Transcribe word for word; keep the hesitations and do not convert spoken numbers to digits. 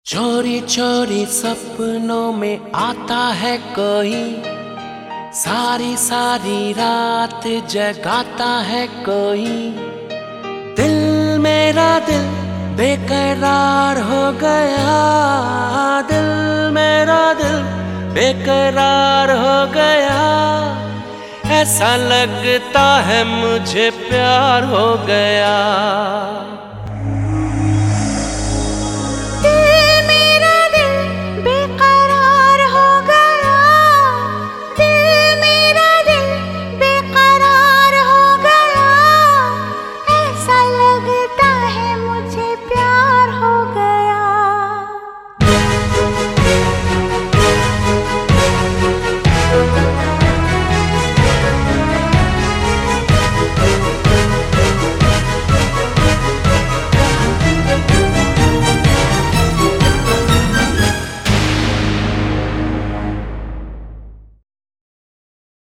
चोरी चोरी सपनों में आता है कोई, सारी सारी रात जगाता है कोई। दिल मेरा दिल बेकरार हो गया, दिल मेरा दिल बेकरार हो गया। ऐसा लगता है मुझे प्यार हो गया।